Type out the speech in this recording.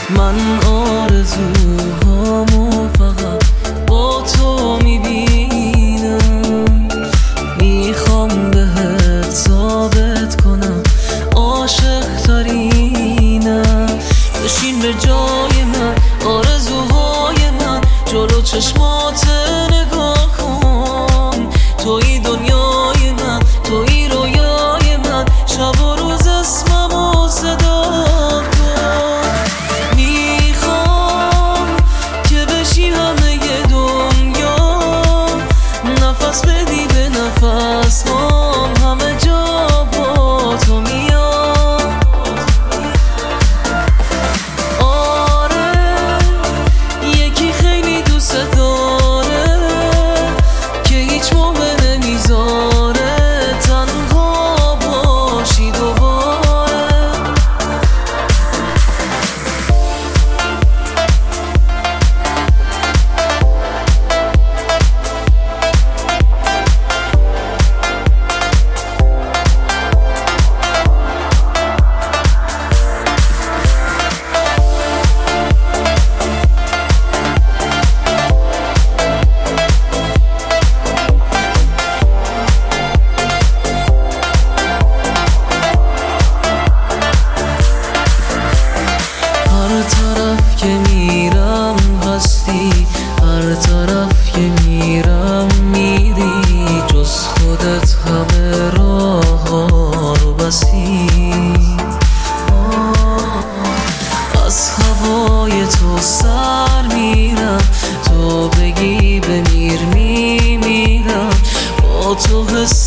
من آرزوهامو فقط با تو میبینم، میخوام بهت ثابت کنم عاشق ترینم. بشین به جای من، آرزوهای من جلو چشمات نگاه کن. توی دنیای من، توی رویای من، شب و روز اسممو صدا کن. میخوام که بشی همه دنیا، نفس بدی به نفس هم، همه جا با تو میام. آره یکی خیلی دوست داره که هیچ موقع نمیذاره تنها باشی دوباره. هر طرف که میرم هستی، هر طرف که میرم میری، جز خودت همه راه ها رو بستی. از هوای تو سر میرم، تو بگی بمیر میمیرم. با تو حس